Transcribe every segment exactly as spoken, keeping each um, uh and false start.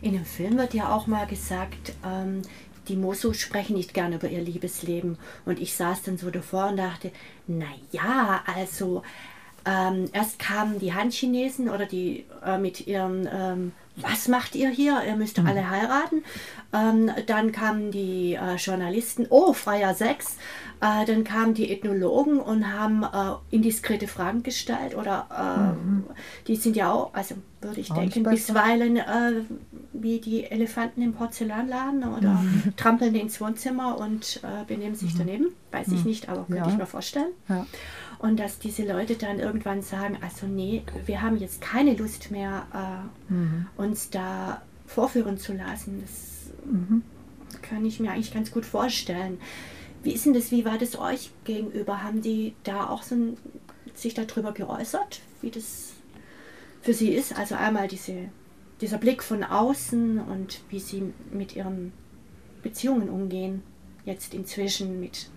In dem Film wird ja auch mal gesagt, ähm, die Moso sprechen nicht gern über ihr Liebesleben. Und ich saß dann so davor und dachte, naja, also ähm, erst kamen die Han-Chinesen oder die äh, mit ihren, ähm, was macht ihr hier? Ihr müsst Mhm. alle heiraten. Ähm, dann kamen die äh, Journalisten, oh, freier Sex. Äh, dann kamen die Ethnologen und haben äh, indiskrete Fragen gestellt. Oder Mhm. äh, die sind ja auch, also würde ich Auch nicht denken, besser. bisweilen äh, wie die Elefanten im Porzellanladen oder Mhm. trampeln ins Wohnzimmer und äh, benehmen sich daneben. Weiß ich Mhm. nicht, aber könnte Ja. ich mir vorstellen. Ja. Und dass diese Leute dann irgendwann sagen, also nee, wir haben jetzt keine Lust mehr, äh, Mhm. uns da vorführen zu lassen. Das Mhm. kann ich mir eigentlich ganz gut vorstellen. Wie ist denn das, wie war das euch gegenüber? Haben die da auch so ein, sich darüber geäußert, wie das für sie ist? Also einmal diese, dieser Blick von außen und wie sie mit ihren Beziehungen umgehen, jetzt inzwischen mit...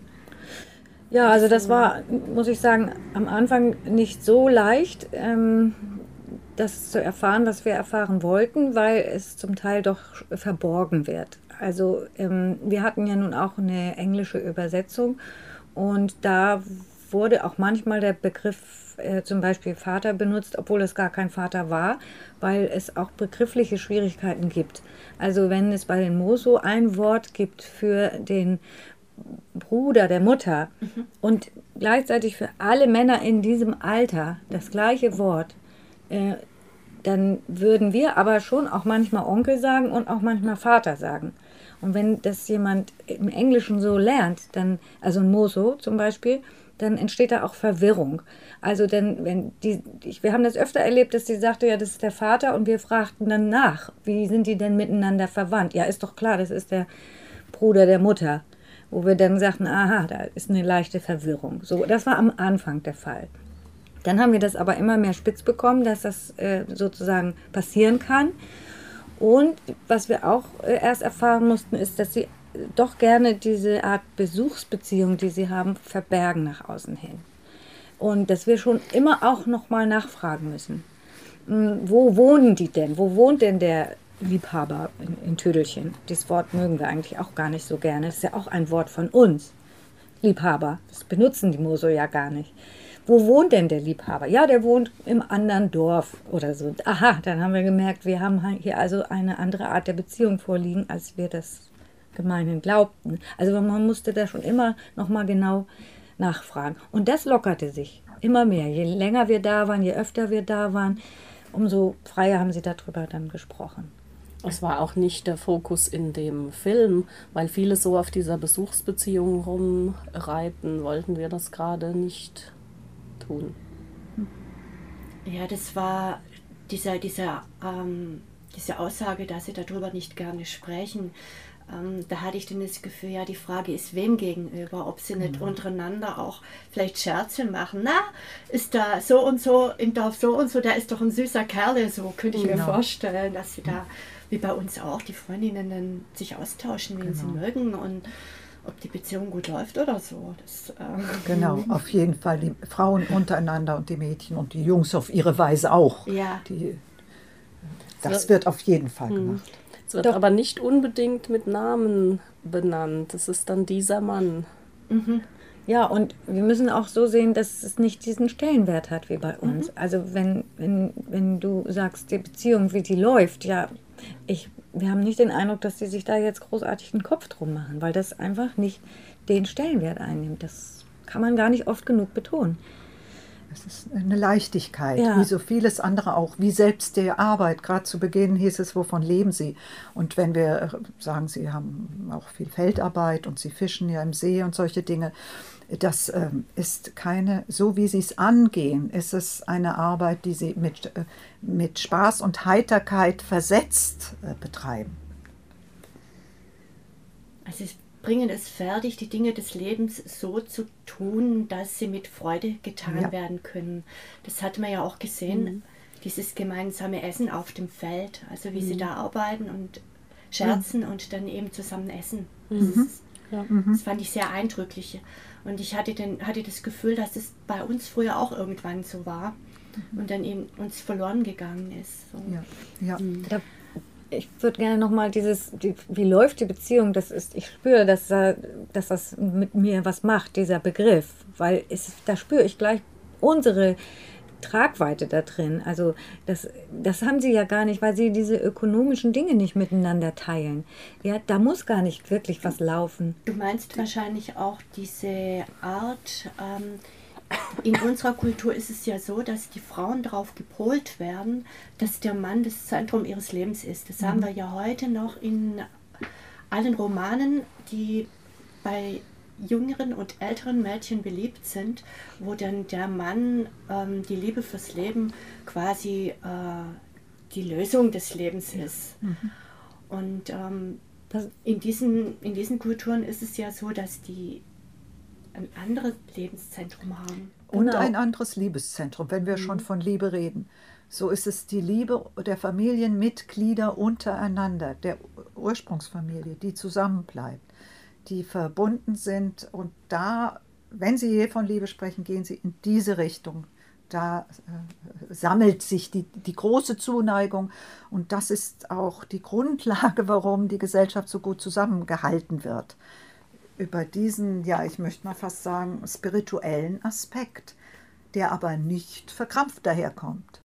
Ja, also das war, muss ich sagen, am Anfang nicht so leicht, ähm, das zu erfahren, was wir erfahren wollten, weil es zum Teil doch verborgen wird. Also ähm, wir hatten ja nun auch eine englische Übersetzung und da wurde auch manchmal der Begriff äh, zum Beispiel Vater benutzt, obwohl es gar kein Vater war, weil es auch begriffliche Schwierigkeiten gibt. Also wenn es bei den Moso ein Wort gibt für den Bruder der Mutter Mhm. und gleichzeitig für alle Männer in diesem Alter das gleiche Wort, äh, dann würden wir aber schon auch manchmal Onkel sagen und auch manchmal Vater sagen. Und wenn das jemand im Englischen so lernt, dann, also ein Moso zum Beispiel, dann entsteht da auch Verwirrung. Also denn, wenn die, ich, wir haben das öfter erlebt, dass sie sagte, ja, das ist der Vater und wir fragten dann nach, wie sind die denn miteinander verwandt? Ja, ist doch klar, das ist der Bruder der Mutter. Wo wir dann sagten, aha, da ist eine leichte Verwirrung. So, das war am Anfang der Fall. Dann haben wir das aber immer mehr spitz bekommen, dass das äh, sozusagen passieren kann. Und was wir auch äh, erst erfahren mussten, ist, dass sie äh, doch gerne diese Art Besuchsbeziehung, die sie haben, verbergen nach außen hin. Und dass wir schon immer auch nochmal nachfragen müssen. Hm, wo wohnen die denn? Wo wohnt denn der Liebhaber in, in Tödelchen? Dieses Wort mögen wir eigentlich auch gar nicht so gerne. Das ist ja auch ein Wort von uns. Liebhaber. Das benutzen die Moso ja gar nicht. Wo wohnt denn der Liebhaber? Ja, der wohnt im anderen Dorf oder so. Aha, dann haben wir gemerkt, wir haben hier also eine andere Art der Beziehung vorliegen, als wir das gemeinhin glaubten. Also man musste da schon immer nochmal genau nachfragen. Und das lockerte sich immer mehr. Je länger wir da waren, je öfter wir da waren, umso freier haben sie darüber dann gesprochen. Es war auch nicht der Fokus in dem Film, weil viele so auf dieser Besuchsbeziehung rumreiten, wollten wir das gerade nicht tun. Ja, das war dieser, dieser, ähm, diese Aussage, dass sie darüber nicht gerne sprechen. Ähm, da hatte ich dann das Gefühl, ja, die Frage ist, wem gegenüber, ob sie nicht Mhm. untereinander auch vielleicht Scherze machen. Na, ist da so und so im Dorf so und so, der ist doch ein süßer Kerl, so könnte ich mir Genau. vorstellen, dass sie da, wie bei uns auch, die Freundinnen dann sich austauschen, wen sie Genau. mögen und ob die Beziehung gut läuft oder so. Das, ähm, Genau, auf jeden Fall die Frauen untereinander und die Mädchen und die Jungs auf ihre Weise auch. Ja. Die, das wird auf jeden Fall gemacht. Es wird Doch. aber nicht unbedingt mit Namen benannt. Es ist dann dieser Mann. Mhm. Ja, und wir müssen auch so sehen, dass es nicht diesen Stellenwert hat wie bei uns. Also wenn, wenn, wenn du sagst, die Beziehung, wie die läuft, ja, ich, wir haben nicht den Eindruck, dass die sich da jetzt großartig einen Kopf drum machen, weil das einfach nicht den Stellenwert einnimmt. Das kann man gar nicht oft genug betonen. Es ist eine Leichtigkeit, Ja. wie so vieles andere auch, wie selbst die Arbeit. Gerade zu Beginn hieß es, wovon leben Sie? Und wenn wir sagen, Sie haben auch viel Feldarbeit und Sie fischen ja im See und solche Dinge, das ähm, ist keine, so wie Sie es angehen, ist es eine Arbeit, die Sie mit, äh, mit Spaß und Heiterkeit versetzt äh, betreiben. Also sie bringen es fertig, die Dinge des Lebens so zu tun, dass sie mit Freude getan Ja. werden können. Das hat man ja auch gesehen, Mhm. dieses gemeinsame Essen auf dem Feld, also wie sie Mhm. da arbeiten und scherzen und dann eben zusammen essen. Das, Mhm. ist, Ja. das fand ich sehr eindrücklich. Und ich hatte, den, hatte das Gefühl, dass es bei uns früher auch irgendwann so war und dann eben uns verloren gegangen ist. So. Ja, ja. Da ich würde gerne nochmal dieses, die, wie läuft die Beziehung, das ist, ich spüre, dass, äh, dass das mit mir was macht, dieser Begriff, weil es, da spüre ich gleich unsere Tragweite da drin. Also das, das haben sie ja gar nicht, weil sie diese ökonomischen Dinge nicht miteinander teilen. Ja, da muss gar nicht wirklich was laufen. Du meinst wahrscheinlich auch diese Art, ähm, in unserer Kultur ist es ja so, dass die Frauen darauf gepolt werden, dass der Mann das Zentrum ihres Lebens ist. Das mhm. haben wir ja heute noch in allen Romanen, die bei jüngeren und älteren Mädchen beliebt sind, wo dann der Mann ähm, die Liebe fürs Leben quasi äh, die Lösung des Lebens ist. Mhm. Und ähm, das, in, diesen, in diesen Kulturen ist es ja so, dass die ein anderes Lebenszentrum haben. Und Genau. ein anderes Liebeszentrum, wenn wir mhm. schon von Liebe reden. So ist es die Liebe der Familienmitglieder untereinander, der Ursprungsfamilie, die zusammenbleibt, die verbunden sind. Und da, wenn Sie hier von Liebe sprechen, gehen Sie in diese Richtung. Da äh, sammelt sich die, die große Zuneigung. Und das ist auch die Grundlage, warum die Gesellschaft so gut zusammengehalten wird. Über diesen, ja, ich möchte mal fast sagen, spirituellen Aspekt, der aber nicht verkrampft daherkommt.